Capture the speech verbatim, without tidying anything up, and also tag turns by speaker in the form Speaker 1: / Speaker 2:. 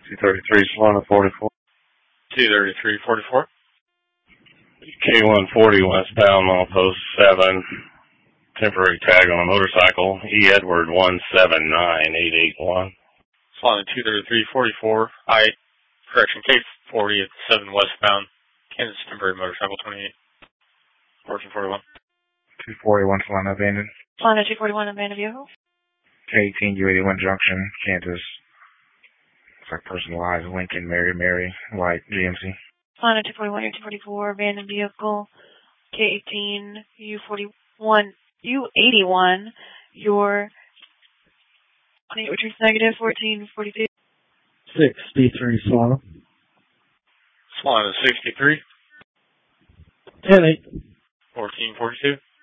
Speaker 1: two thirty-three, Solana forty-four.
Speaker 2: two thirty-three forty-four.
Speaker 1: K one forty westbound on post seven. Temporary tag on a motorcycle. E. Edward one seven nine eight eight one.
Speaker 2: Solana two thirty-three forty-four. I, correction, K forty at seven westbound. Kansas temporary motorcycle twenty-eight. fourteen forty-one.
Speaker 3: two forty-one Solana abandoned.
Speaker 4: Solana two forty-one abandoned vehicle.
Speaker 3: K eighteen U eighty-one junction, Kansas. Looks like personalized Lincoln Mary Mary White G M C.
Speaker 4: Solana two forty-one U two forty-four abandoned vehicle. K eighteen U forty-one U eighty-one. Your which is negative fourteen forty-two.
Speaker 5: sixty-three Solana.
Speaker 2: Solana sixty-three.
Speaker 5: ten eight.
Speaker 2: fourteen forty-two.